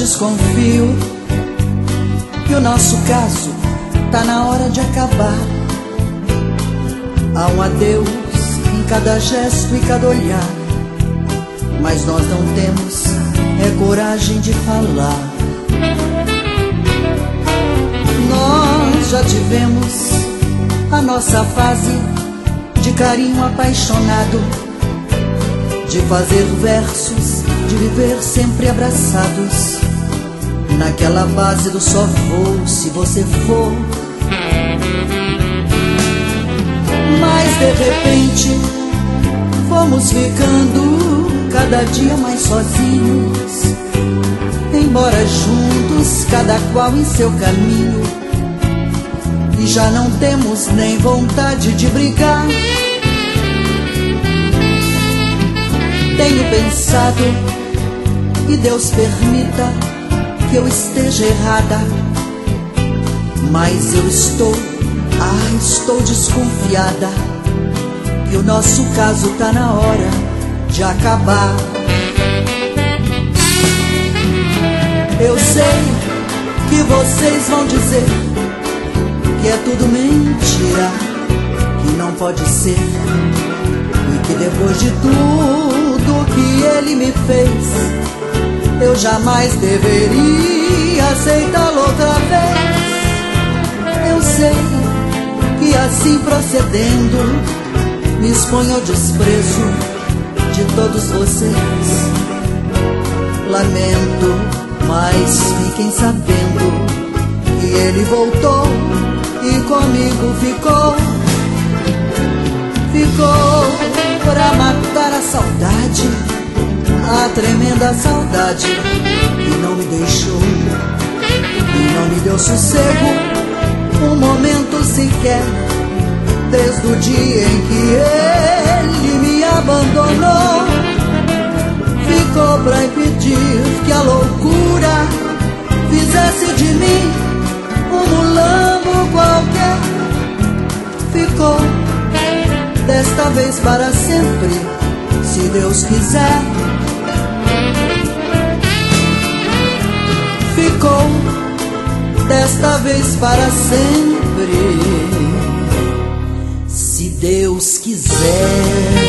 desconfio que o nosso caso tá na hora de acabar. Há um adeus em cada gesto e cada olhar, mas nós não temos coragem de falar. Nós já tivemos a nossa fase de carinho apaixonado, de fazer versos, de viver sempre abraçados, naquela base do só vou se você for. Mas de repente fomos ficando cada dia mais sozinhos, embora juntos, cada qual em seu caminho, e já não temos nem vontade de brigar. Tenho pensado, e Deus permita que eu esteja errada, mas eu estou desconfiada que o nosso caso tá na hora de acabar. Eu sei que vocês vão dizer que é tudo mentira, que não pode ser, e que depois de tudo que ele me fez, eu jamais deveria aceitá-lo outra vez. Eu sei que assim procedendo me exponho ao desprezo de todos vocês. Lamento, mas fiquem sabendo que ele voltou e comigo ficou pra matar a saudade, a tremenda saudade que não me deixou e não me deu sossego um momento sequer, desde o dia em que ele me abandonou. Ficou pra impedir que a loucura fizesse de mim um mulambo qualquer. Ficou desta vez para sempre, se Deus quiser. Ficou desta vez para sempre, se Deus quiser.